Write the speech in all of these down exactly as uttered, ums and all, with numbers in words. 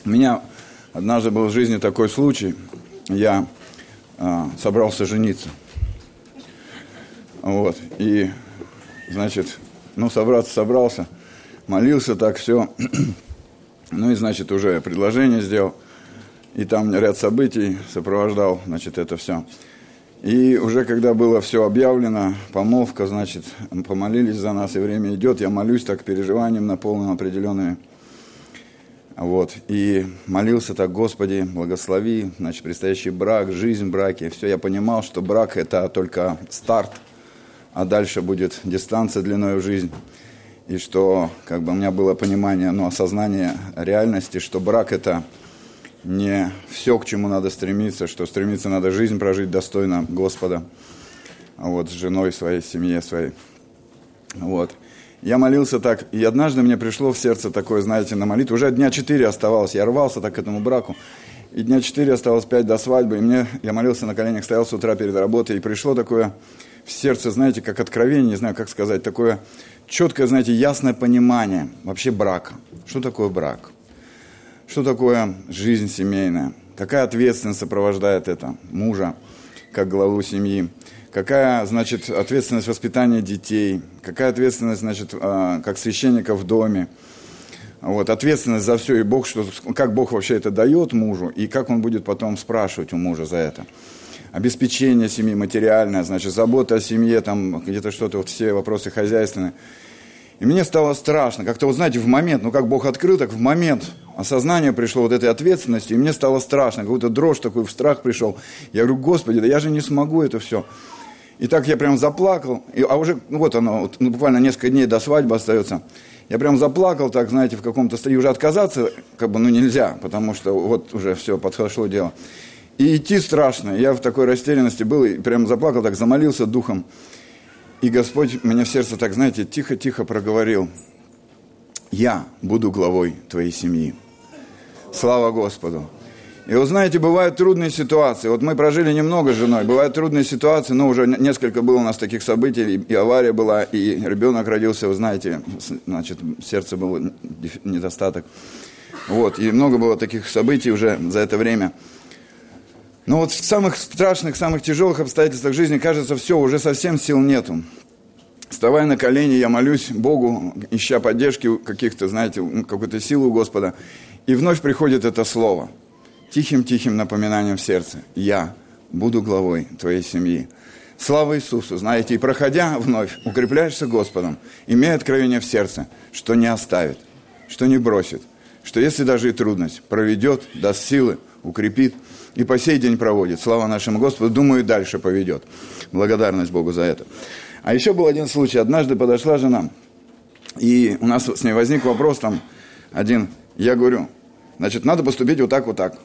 У меня однажды был в жизни такой случай. Я а, собрался жениться. Вот. И, значит, ну, собраться собрался, молился так, все. Ну, и, значит, уже предложение сделал. И там ряд событий сопровождал, значит, это все. И уже когда было все объявлено, помолвка, значит, помолились за нас, и время идет, я молюсь так переживанием наполненным определенными. Вот, и молился так: Господи, благослови, значит, предстоящий брак, жизнь в браке. Все, я понимал, что брак – это только старт, а дальше будет дистанция длиной в жизнь. И что, как бы, у меня было понимание, ну, осознание реальности, что брак – это не все, к чему надо стремиться, что стремиться надо жизнь прожить достойно Господа, вот, с женой своей, семье своей. Вот. Я молился так, и однажды мне пришло в сердце такое, знаете, на молитву. Уже дня четыре оставалось, я рвался так к этому браку. И дня четыре осталось, пять до свадьбы. И мне, я молился на коленях, стоял с утра перед работой. И пришло такое в сердце, знаете, как откровение, не знаю, как сказать, такое четкое, знаете, ясное понимание вообще брака. Что такое брак? Что такое жизнь семейная? Какая ответственность сопровождает это мужа, как главу семьи? Какая, значит, ответственность воспитания детей? Какая ответственность, значит, как священника в доме? Вот, ответственность за все, и Бог, что, как Бог вообще это дает мужу, и как он будет потом спрашивать у мужа за это. Обеспечение семьи материальное, значит, забота о семье, там где-то что-то, вот все вопросы хозяйственные. И мне стало страшно, как-то, вот знаете, в момент, ну как Бог открыл, так в момент осознание пришло вот этой ответственности, и мне стало страшно, какой-то дрожь такой, в страх пришел. Я говорю: Господи, да я же не смогу это все. И так я прям заплакал, и, а уже, ну вот оно, вот, ну, буквально несколько дней до свадьбы остается. Я прям заплакал, так, знаете, в каком-то стадии, уже отказаться, как бы, ну нельзя, потому что вот уже все, подошло дело. И идти страшно, я в такой растерянности был, и прям заплакал, так, замолился духом. И Господь мне в сердце, так, знаете, тихо-тихо проговорил: я буду главой твоей семьи. Слава Господу. И вы знаете, бывают трудные ситуации. Вот мы прожили немного с женой, бывают трудные ситуации, но уже несколько было у нас таких событий, и авария была, и ребенок родился, вы знаете, значит, в сердце был недостаток. Вот, и много было таких событий уже за это время. Но вот в самых страшных, самых тяжелых обстоятельствах жизни, кажется, все, уже совсем сил нету. Вставая на колени, я молюсь Богу, ища поддержки каких-то, знаете, какой-то силы у Господа. И вновь приходит это слово. Тихим-тихим напоминанием в сердце: я буду главой твоей семьи. Слава Иисусу, знаете, и проходя вновь, укрепляешься Господом, имея откровение в сердце, что не оставит, что не бросит, что если даже и трудность проведет, даст силы, укрепит и по сей день проводит. Слава нашему Господу, думаю, и дальше поведет. Благодарность Богу за это. А еще был один случай. Однажды подошла жена, и у нас с ней возник вопрос там один. Я говорю: значит, надо поступить вот так, вот так.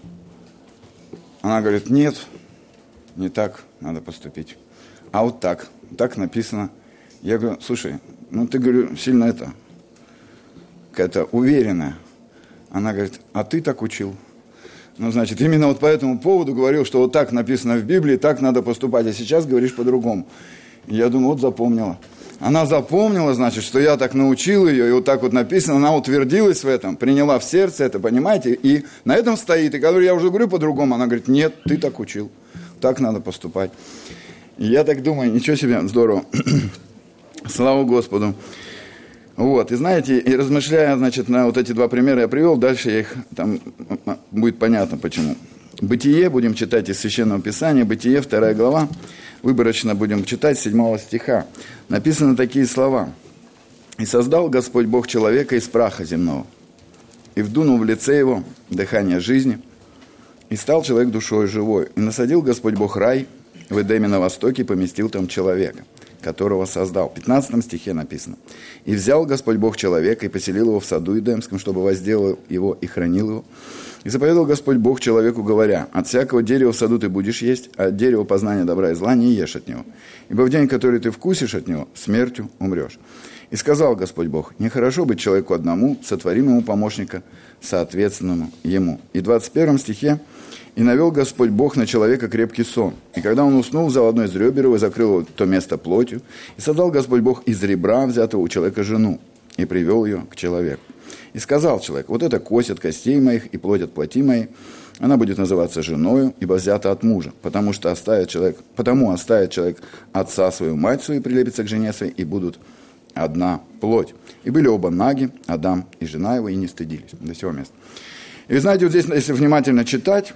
Она говорит: нет, не так надо поступить, а вот так, так написано. Я говорю: слушай, ну ты, говорю, сильно это, какая-то уверенная. Она говорит: а ты так учил. Ну, значит, именно вот по этому поводу говорил, что вот так написано в Библии, так надо поступать, а сейчас говоришь по-другому. И я думаю, вот запомнила. Она запомнила, значит, что я так научил ее, и вот так вот написано, она утвердилась в этом, приняла в сердце это, понимаете, и на этом стоит. И когда я уже говорю по-другому, она говорит: нет, ты так учил, так надо поступать. И я так думаю, ничего себе, здорово. Слава Господу. Вот, и знаете, и размышляя, значит, на вот эти два примера я привел, дальше я их, там, будет понятно почему. Бытие, будем читать из Священного Писания, Бытие, вторая глава. Выборочно будем читать седьмого стиха. Написаны такие слова. «И создал Господь Бог человека из праха земного, и вдунул в лице его дыхание жизни, и стал человек душой живой. И насадил Господь Бог рай в Эдеме на востоке, и поместил там человека, которого создал». В пятнадцатом стихе написано: «И взял Господь Бог человека, и поселил его в саду Эдемском, чтобы возделал его и хранил его. И заповедал Господь Бог человеку, говоря: от всякого дерева в саду ты будешь есть, а от дерева познания добра и зла не ешь от него. Ибо в день, который ты вкусишь от него, смертью умрешь. И сказал Господь Бог: нехорошо быть человеку одному, сотворим ему помощника, соответственному ему». И в двадцать первом стихе: «И навел Господь Бог на человека крепкий сон. И когда он уснул, взял одно из ребер его и закрыл его то место плотью. И создал Господь Бог из ребра, взятого у человека, жену, и привел ее к человеку. И сказал человек: вот это кость от костей моих и плоть от плоти моей. Она будет называться женою, ибо взята от мужа, потому что оставит человек, потому оставит человек отца свою, мать свою, прилепится к жене своей, и будут одна плоть. И были оба наги, Адам и жена его, и не стыдились. До сего места. И вы знаете, вот здесь, если внимательно читать,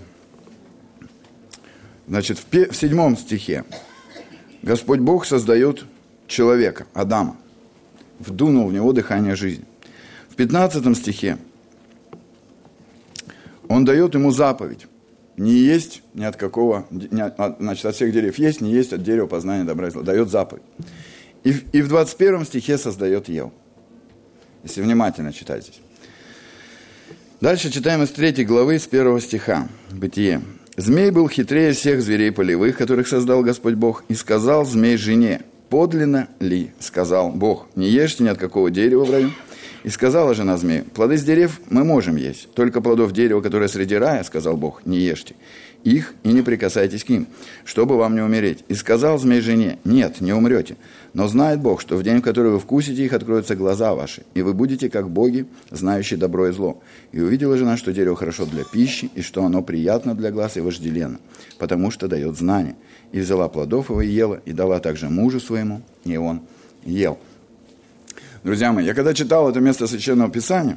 значит, в, пе- в седьмом стихе Господь Бог создает человека, Адама, вдунул в него дыхание жизни. В пятнадцатом стихе Он дает ему заповедь: не есть ни от какого, не от, значит, от всех деревьев есть, не есть от дерева познания добра и зла. Дает заповедь. И, и в двадцать первом стихе создает Еву. Если внимательно читать здесь. Дальше читаем из третьей главы, с первого стиха, Бытие. «Змей был хитрее всех зверей полевых, которых создал Господь Бог, и сказал змей жене: подлинно ли, сказал Бог, не ешьте ни от какого дерева в раю? И сказала жена змею: плоды с дерев мы можем есть, только плодов дерева, которое среди рая, сказал Бог, не ешьте их и не прикасайтесь к ним, чтобы вам не умереть. И сказал змей жене: нет, не умрете, но знает Бог, что в день, в который вы вкусите их, откроются глаза ваши, и вы будете как боги, знающие добро и зло. И увидела жена, что дерево хорошо для пищи, и что оно приятно для глаз и вожделенно, потому что дает знание. И взяла плодов его и ела, и дала также мужу своему, и он ел». Друзья мои, я когда читал это место Священного Писания,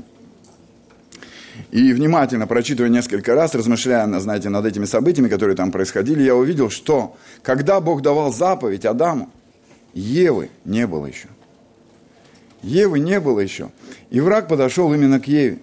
и внимательно прочитывая несколько раз, размышляя, знаете, над этими событиями, которые там происходили, я увидел, что когда Бог давал заповедь Адаму, Евы не было еще. Евы не было еще. И враг подошел именно к Еве.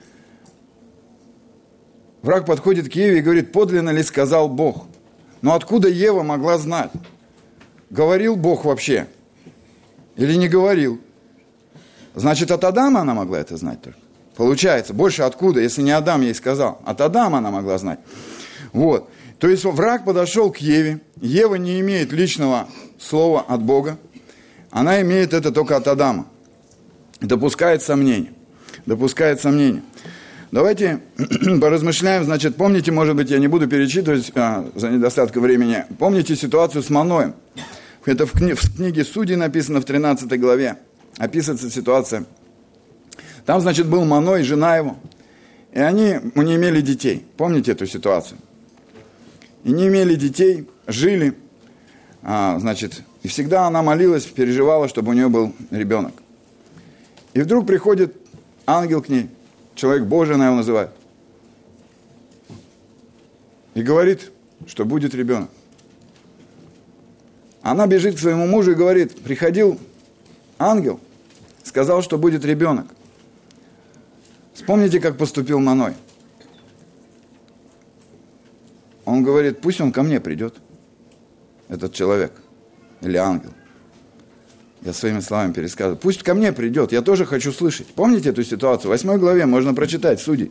Враг подходит к Еве и говорит: подлинно ли сказал Бог? Но откуда Ева могла знать? Говорил Бог вообще? Или не говорил? Значит, от Адама она могла это знать только. Получается, больше откуда, если не Адам ей сказал? От Адама она могла знать. Вот. То есть враг подошел к Еве. Ева не имеет личного слова от Бога. Она имеет это только от Адама. Допускает сомнения. Допускает сомнения. Давайте поразмышляем. Значит, помните, может быть, я не буду перечитывать а, за недостатком времени. Помните ситуацию с Маноем? Это в, кни- в книге Судей написано в тринадцатой главе. Описывается ситуация. Там, значит, был Маной, жена его. И они не имели детей. Помните эту ситуацию? И не имели детей, жили. А, значит, и всегда она молилась, переживала, чтобы у нее был ребенок. И вдруг приходит ангел к ней, человек Божий она его называет, и говорит, что будет ребенок. Она бежит к своему мужу и говорит: приходил ангел, сказал, что будет ребенок. Вспомните, как поступил Маной. Он говорит: пусть он ко мне придет, этот человек, или ангел. Я своими словами пересказываю. Пусть ко мне придет, я тоже хочу слышать. Помните эту ситуацию? В восьмой главе можно прочитать, Судей.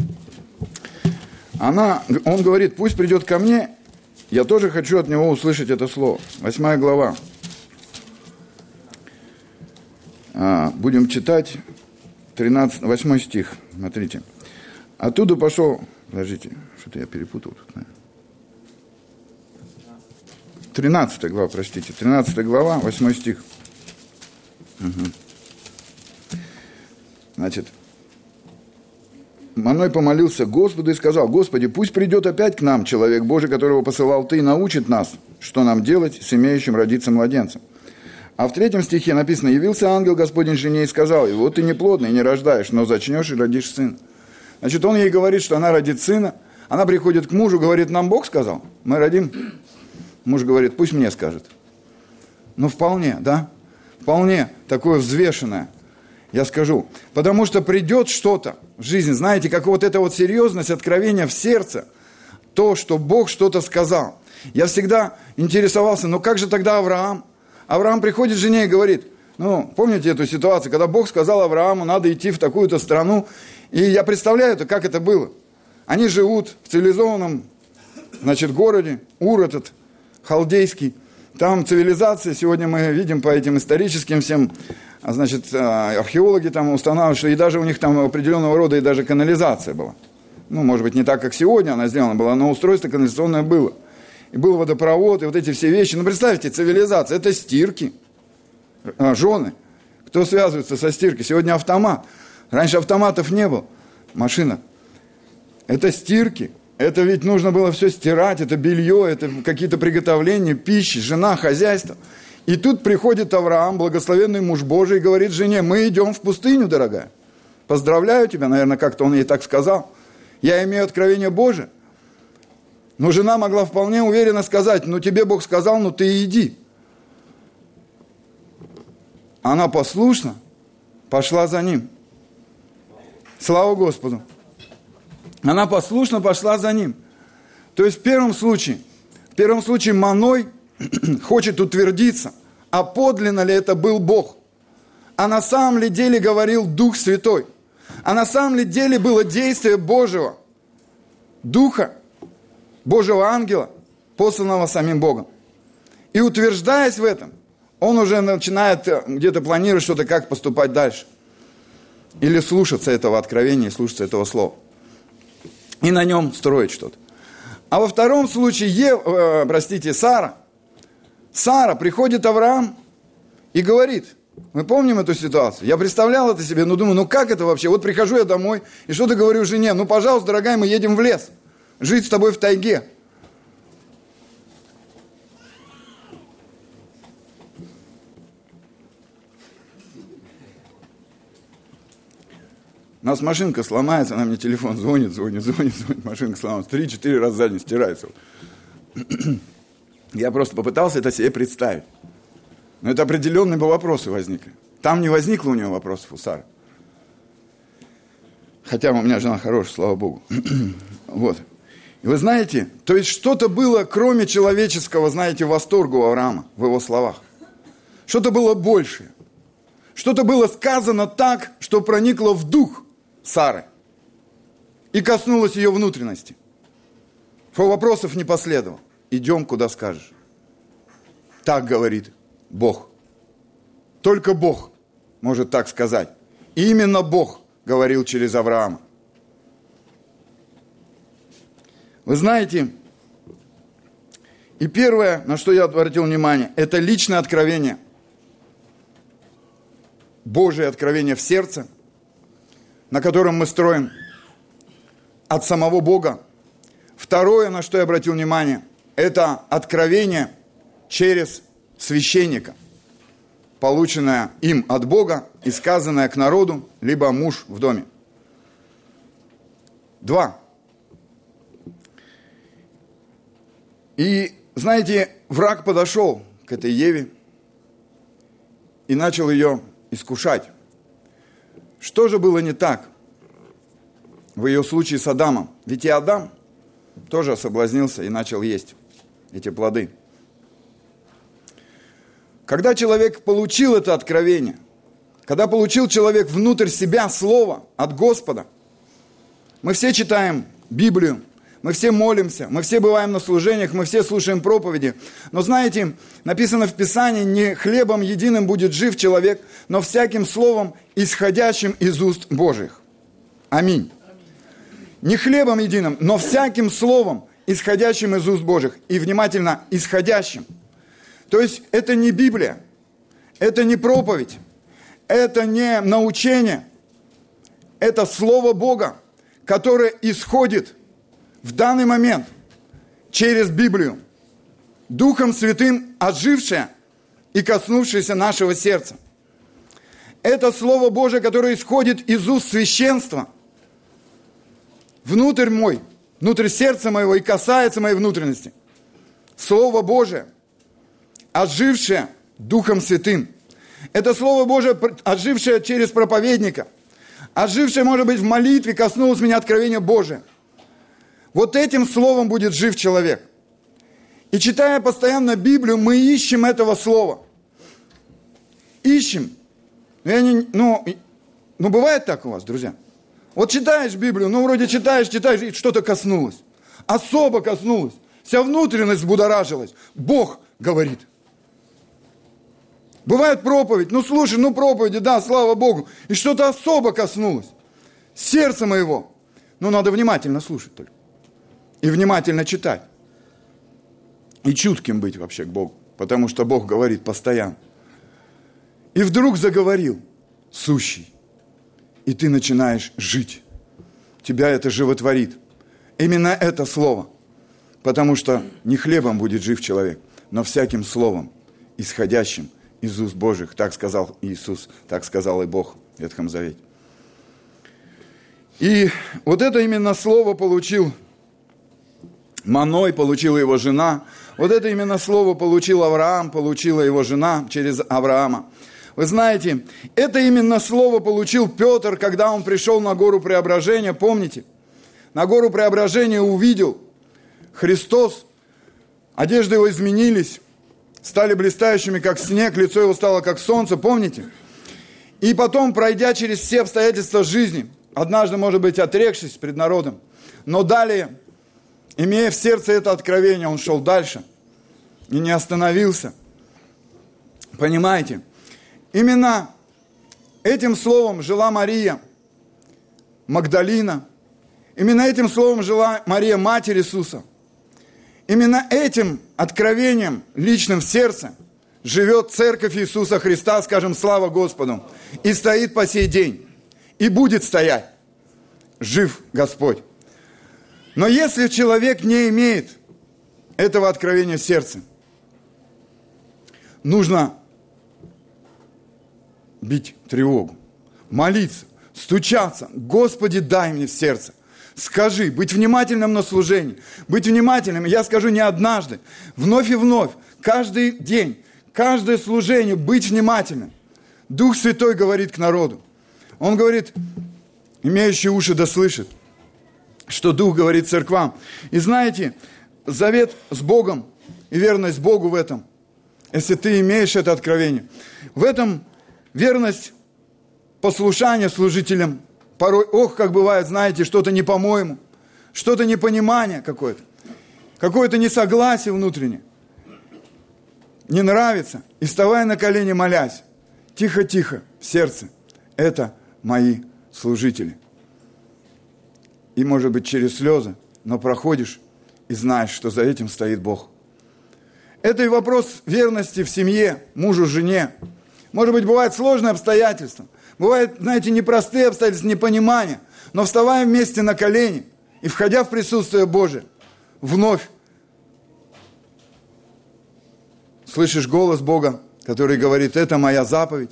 Она, он говорит: пусть придет ко мне, я тоже хочу от него услышать это слово. Восьмая глава. А, будем читать тринадцатый, восьмой стих. Смотрите. Оттуда пошел... Подождите, что-то я перепутал тут, наверное. тринадцатая глава, простите. тринадцатая глава, восьмой стих. Угу. Значит, Маной помолился Господу и сказал: Господи, пусть придет опять к нам человек Божий, которого посылал Ты, и научит нас, что нам делать с имеющим родиться младенцем. А в третьем стихе написано: явился ангел Господень жене и сказал ей: вот ты неплодный и не рождаешь, но зачнешь и родишь сына. Значит, он ей говорит, что она родит сына. Она приходит к мужу, говорит: нам Бог сказал, мы родим. Муж говорит: пусть мне скажет. Ну, вполне, да? Вполне такое взвешенное, я скажу. Потому что придет что-то в жизни, знаете, как вот эта вот серьезность, откровение в сердце, то, что Бог что-то сказал. Я всегда интересовался: ну как же тогда Авраам? Авраам приходит к жене и говорит, ну, помните эту ситуацию, когда Бог сказал Аврааму, надо идти в такую-то страну, и я представляю, как это было. Они живут в цивилизованном, значит, городе, Ур этот, халдейский. Там цивилизация, сегодня мы видим по этим историческим всем, значит, археологи там устанавливают, что и даже у них там определенного рода и даже канализация была. Ну, может быть, не так, как сегодня она сделана была, но устройство канализационное было. И был водопровод, и вот эти все вещи. Ну, представьте, цивилизация, это стирки, жены. Кто связывается со стиркой? Сегодня автомат. Раньше автоматов не было. Машина. Это стирки. Это ведь нужно было все стирать. Это белье, это какие-то приготовления, пищи, жена, хозяйство. И тут приходит Авраам, благословенный муж Божий, и говорит жене: мы идем в пустыню, дорогая. Поздравляю тебя, наверное, как-то он ей так сказал. Я имею откровение Божие. Но жена могла вполне уверенно сказать: ну тебе Бог сказал, ну ты иди. Она послушно пошла за ним. Слава Господу. Она послушно пошла за ним. То есть в первом случае, в первом случае Маной хочет утвердиться, а подлинно ли это был Бог? А на самом ли деле говорил Дух Святой? А на самом ли деле было действие Божьего Духа, Божьего ангела, посланного самим Богом? И утверждаясь в этом, он уже начинает где-то планировать что-то, как поступать дальше. Или слушаться этого откровения, слушаться этого слова. И на нем строить что-то. А во втором случае, Ев, э, простите, Сара, Сара, приходит Авраам и говорит, мы помним эту ситуацию, я представлял это себе, но думаю, ну как это вообще? Вот прихожу я домой, и что-то говорю жене: ну, пожалуйста, дорогая, мы едем в лес, жить с тобой в тайге. У нас машинка сломается, она мне телефон звонит, звонит, звонит, звонит, машинка сломалась, три-четыре раза за день стирается. Я просто попытался это себе представить. Но это определенные бы вопросы возникли. Там не возникло у нее вопросов, у Сары. Хотя у меня жена хорошая, слава Богу. Вот. И вы знаете, то есть что-то было, кроме человеческого, знаете, восторга у Авраама в его словах. Что-то было большее. Что-то было сказано так, что проникло в дух Сары и коснулось ее внутренности. Вопросов не последовало. Идем, куда скажешь. Так говорит Бог. Только Бог может так сказать. И именно Бог говорил через Авраама. Вы знаете, и первое, на что я обратил внимание, это личное откровение. Божие откровение в сердце, на котором мы строим от самого Бога. Второе, на что я обратил внимание, это откровение через священника, полученное им от Бога и сказанное к народу, либо муж в доме. Два. И, знаете, враг подошел к этой Еве и начал ее искушать. Что же было не так в ее случае с Адамом? Ведь и Адам тоже соблазнился и начал есть эти плоды. Когда человек получил это откровение, когда получил человек внутрь себя слово от Господа, мы все читаем Библию, мы все молимся, мы все бываем на служениях, мы все слушаем проповеди. Но знаете, написано в Писании: не хлебом единым будет жив человек, но всяким словом, исходящим из уст Божьих. Аминь. Не хлебом единым, но всяким словом, исходящим из уст Божьих. И внимательно, исходящим. То есть это не Библия, это не проповедь, это не научение, это Слово Бога, которое исходит в данный момент через Библию, Духом Святым ожившее и коснувшееся нашего сердца. Это Слово Божие, которое исходит из уст священства, внутрь мой, внутрь сердца моего и касается моей внутренности. Слово Божие, ожившее Духом Святым. Это Слово Божие, ожившее через проповедника, ожившее, может быть, в молитве, коснулось меня откровения Божия. Вот этим словом будет жив человек. И читая постоянно Библию, мы ищем этого слова. Ищем. Я не, ну, ну, бывает так у вас, друзья? Вот читаешь Библию, ну, вроде читаешь, читаешь, и что-то коснулось. Особо коснулось. Вся внутренность взбудоражилась. Бог говорит. Бывает проповедь. Ну, слушай, ну, проповеди, да, слава Богу. И что-то особо коснулось. Сердца моего. Ну, надо внимательно слушать только. И внимательно читать. И чутким быть вообще к Богу. Потому что Бог говорит постоянно. И вдруг заговорил сущий. и ты начинаешь жить. Тебя это животворит. Именно это слово. Потому что не хлебом будет жив человек, но всяким словом, исходящим из уст Божьих. Так сказал Иисус, так сказал и Бог в Ветхом Завете. И вот это именно слово получил Маной, получила его жена. Вот это именно слово получил Авраам, получила его жена через Авраама. Вы знаете, это именно слово получил Петр, когда он пришел на гору Преображения, помните? На гору Преображения увидел Христос, одежды его изменились, стали блистающими, как снег, лицо его стало, как солнце, помните? И потом, пройдя через все обстоятельства жизни, однажды, может быть, отрекшись пред народом, но далее, имея в сердце это откровение, он шел дальше и не остановился. Понимаете? Именно этим словом жила Мария Магдалина. Именно этим словом жила Мария, Матерь Иисуса. Именно этим откровением личным в сердце живет Церковь Иисуса Христа, скажем, слава Господу, и стоит по сей день, и будет стоять. Жив Господь. Но если человек не имеет этого откровения в сердце, нужно бить тревогу, молиться, стучаться. Господи, дай мне в сердце. Скажи, быть внимательным на служении, быть внимательным, я скажу не однажды, вновь и вновь, каждый день, каждое служение, быть внимательным. Дух Святой говорит к народу. Он говорит, имеющий уши да слышит, что Дух говорит церквам. И знаете, завет с Богом и верность Богу в этом, если ты имеешь это откровение, в этом верность послушания служителям. Порой, ох, как бывает, знаете, что-то не по-моему, что-то непонимание какое-то, какое-то несогласие внутреннее. Не нравится. И вставая на колени, молясь, тихо-тихо в сердце, это мои служители. И, может быть, через слезы, но проходишь и знаешь, что за этим стоит Бог. Это и вопрос верности в семье, мужу, жене. Может быть, бывают сложные обстоятельства. Бывают, знаете, непростые обстоятельства, непонимания. Но вставая вместе на колени и входя в присутствие Божие, вновь слышишь голос Бога, который говорит, это моя заповедь.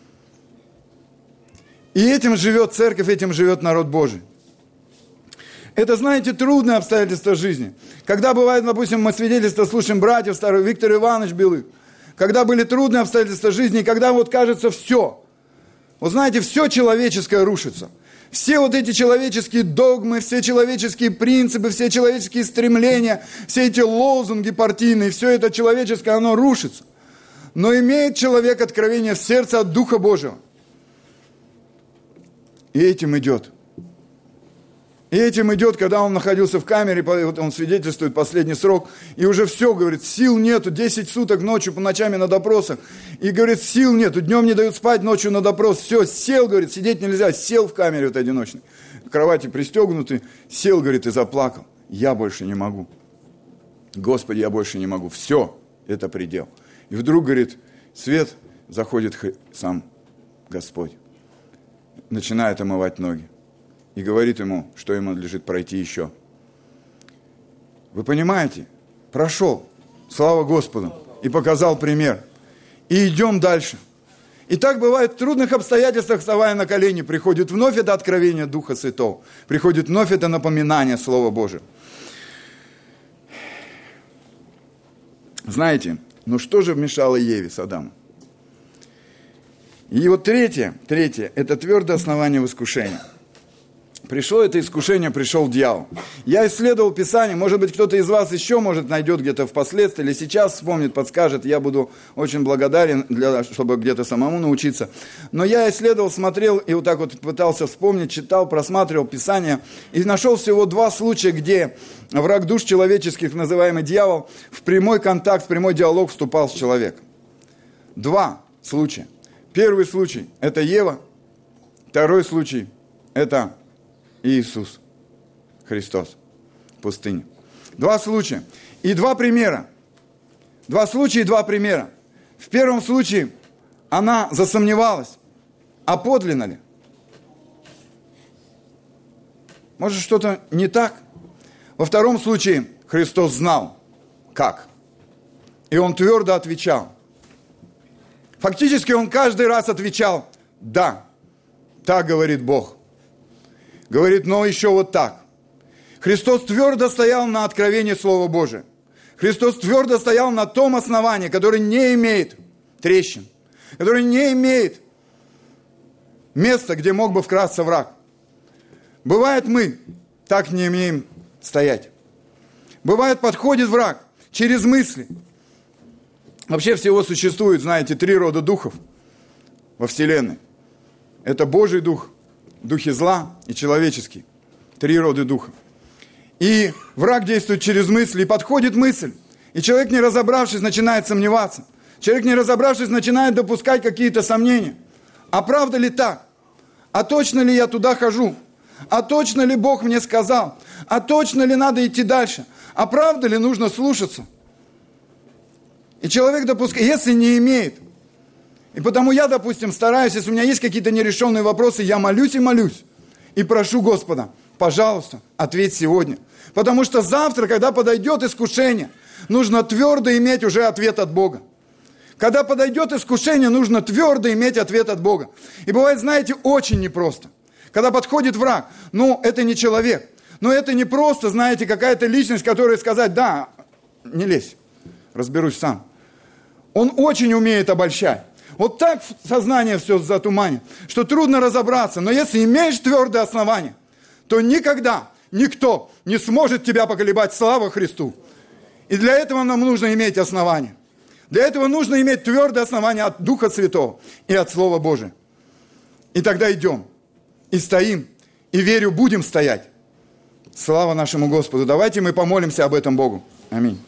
И этим живет церковь, этим живет народ Божий. Это, знаете, трудные обстоятельства жизни. Когда бывает, допустим, мы свидетельства слушаем братьев старых, Виктор Иванович Белых, когда были трудные обстоятельства жизни, когда вот кажется все. Вот знаете, все человеческое рушится. Все вот эти человеческие догмы, все человеческие принципы, все человеческие стремления, все эти лозунги партийные, все это человеческое, оно рушится. Но имеет человек откровение в сердце от Духа Божьего. И этим идет. И этим идет, когда он находился в камере, он свидетельствует последний срок, и уже все, говорит, сил нету, десять суток ночью, по ночами на допросах, и, говорит, сил нету, днем не дают спать, ночью на допрос, все, сел, говорит, сидеть нельзя, сел в камере вот одиночной, к кровати пристегнутый, сел, говорит, и заплакал, я больше не могу, Господи, я больше не могу, все, это предел. И вдруг, говорит, свет, заходит сам Господь, начинает омывать ноги. И говорит ему, что ему надлежит пройти еще. Вы понимаете? Прошел, слава Господу, и показал пример. И идем дальше. И так бывает в трудных обстоятельствах, вставая на колени, приходит вновь это откровение Духа Святого, приходит вновь это напоминание Слова Божия. Знаете, ну что же мешало Еве с Адамом? И вот третье, третье, это твердое основание в искушении. Пришло это искушение, пришел дьявол. Я исследовал Писание, может быть, кто-то из вас еще, может, найдет где-то впоследствии, или сейчас вспомнит, подскажет, я буду очень благодарен, для, чтобы где-то самому научиться. Но я исследовал, смотрел и вот так вот пытался вспомнить, читал, просматривал Писание, и нашел всего два случая, где враг душ человеческих, называемый дьявол, в прямой контакт, в прямой диалог вступал с человеком. Два случая. Первый случай – это Ева, второй случай – это Иисус Христос в пустыне. Два случая. И два примера. Два случая и два примера. В первом случае она засомневалась, а подлинно ли? Может, что-то не так? Во втором случае Христос знал, как. И Он твердо отвечал. Фактически Он каждый раз отвечал: да, так говорит Бог. Говорит, но еще вот так. Христос твердо стоял на откровении Слова Божия. Христос твердо стоял на том основании, которое не имеет трещин, которое не имеет места, где мог бы вкрасться враг. Бывает, мы так не умеем стоять. Бывает, подходит враг через мысли. Вообще всего существует, знаете, три рода духов во Вселенной. Это Божий дух, духи зла и человеческий. Три рода духов. И враг действует через мысли, и подходит мысль. И человек, не разобравшись, начинает сомневаться. Человек, не разобравшись, начинает допускать какие-то сомнения. А правда ли так? А точно ли я туда хожу? А точно ли Бог мне сказал? А точно ли надо идти дальше? А правда ли нужно слушаться? И человек допускает, если не имеет. И потому я, допустим, стараюсь, если у меня есть какие-то нерешенные вопросы, я молюсь и молюсь. И прошу Господа, пожалуйста, ответь сегодня. Потому что завтра, когда подойдет искушение, нужно твердо иметь уже ответ от Бога. Когда подойдет искушение, нужно твердо иметь ответ от Бога. И бывает, знаете, очень непросто. Когда подходит враг, ну, это не человек. Но это не просто, знаете, какая-то личность, которая сказать, да, не лезь, разберусь сам. Он очень умеет обольщать. Вот так сознание все затуманит, что трудно разобраться. Но если имеешь твердое основание, то никогда никто не сможет тебя поколебать. Слава Христу! И для этого нам нужно иметь основание. Для этого нужно иметь твердое основание от Духа Святого и от Слова Божия. И тогда идем, и стоим, и верю, будем стоять. Слава нашему Господу! Давайте мы помолимся об этом Богу. Аминь.